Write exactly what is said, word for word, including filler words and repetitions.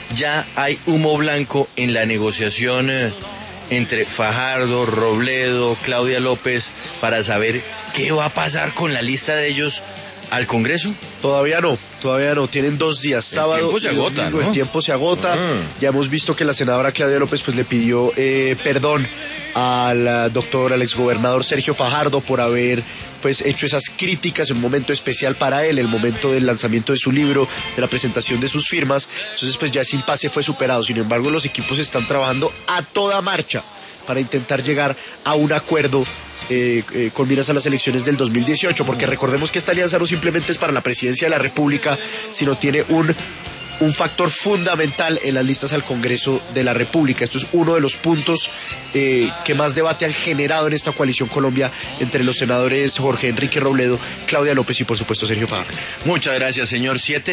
ya hay humo blanco en la negociación eh, entre Fajardo, Robledo, Claudia López para saber qué va a pasar con la lista de ellos al Congreso? Todavía no, todavía no, tienen dos días, sábado el tiempo se agota, domingo, ¿no? El tiempo se agota, uh-huh. Ya hemos visto que la senadora Claudia López pues le pidió eh, perdón al doctor, al exgobernador Sergio Fajardo por haber pues hecho esas críticas en un momento especial para él, el momento del lanzamiento de su libro, de la presentación de sus firmas. Entonces pues ya ese impasse fue superado. Sin embargo, los equipos están trabajando a toda marcha para intentar llegar a un acuerdo Eh, eh, con miras a las elecciones del dos mil dieciocho, porque recordemos que esta alianza no simplemente es para la presidencia de la República, sino tiene un, un factor fundamental en las listas al Congreso de la República. Esto es uno de los puntos eh, que más debate han generado en esta coalición Colombia entre los senadores Jorge Enrique Robledo, Claudia López y por supuesto Sergio Fajardo. Muchas gracias, señor. Siete